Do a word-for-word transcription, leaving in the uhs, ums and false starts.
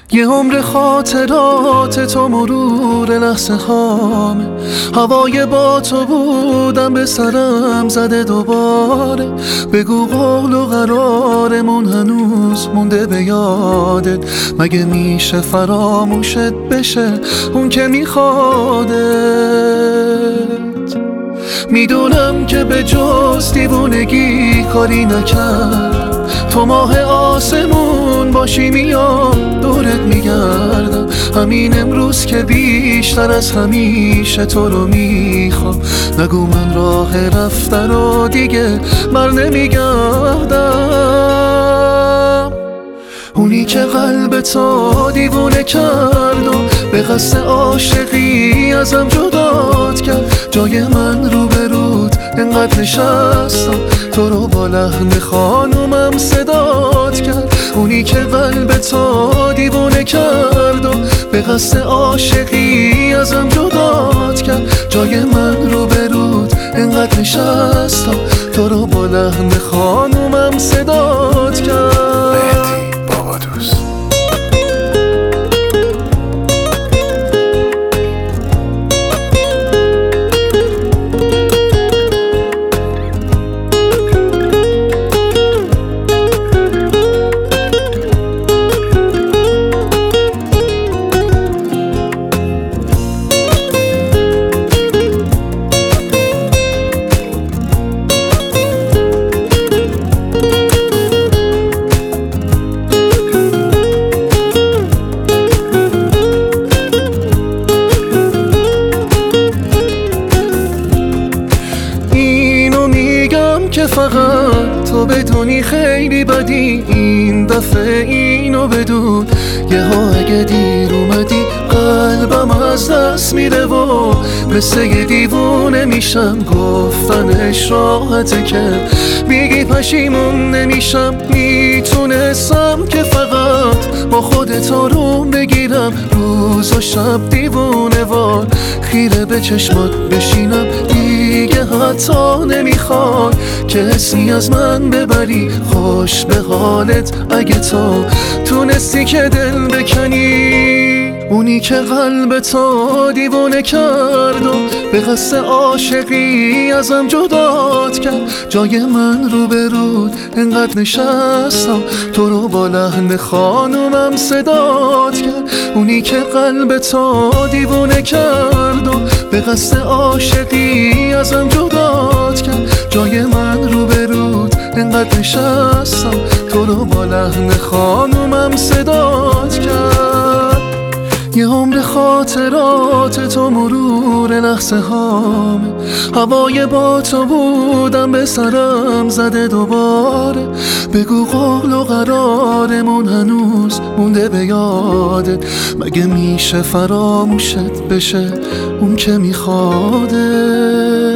یه عمر خاطرات تو مرور لحظه هامه. هوای با تو بودم به سرم زده دوباره. بگو قول و قرارمون هنوز مونده به یادت. مگه میشه فراموشت بشه اون که میخوادت؟ میدونم که به جز دیوونگی کاری نکردم. تو ماه آسمون باشی میام دورت میگردم. همین امروز که بیشتر از همیشه تو رو میخوام. نگو من راه رفتن رو دیگه بر نمیگردم. اونی که قلب تو دیوونه کرد و به قصد عاشقی ازم جدات کرد. جای من رو به رود انقدر نشستم تو رو با لحن خانومم صدات کرد. اونی که قلب تو دیوونه کرد و به قصد عاشقی ازم جدات کرد. جای من رو به رود انقدر نشستم تو رو با لحن خانومم صدات کرد. که فقط تو بدونی خیلی بدی این دفعه اینو بدون. یه ها اگه دیر اومدی قلبم از دست میره و مثل یه دیوونه میشم. گفتنش راحته که میگی پشیمون نمیشم. میتونستم که فقط با خودت آروم بگیرم. روز و شب دیوونه وار خیره به چشمات بشینم. دیگه حتی نمیخوای که حسی از من ببری. خوش به حالت اگه تو تونستی که دل بکنی. اونی که قلب تو دیوونه کرد و به قصد عاشقی ازم جدات کرد. جای من رو به رود انقدر نشستم تو رو با لحن خانومم صدات کرد. اونی که قلب تو دیوونه کرد و به قصد عاشقی ازم جدات کرد. جای من رو به رود انقدر نشستم تو رو با لحن خانومم صدات کرد. یه عمر خاطرات تو مرور لحظه هامه. هوای با تو بودم به سرم زده دوباره. بگو قول و قرارمون هنوز مونده به یادت. مگه میشه فراموشت بشه اون که میخواده؟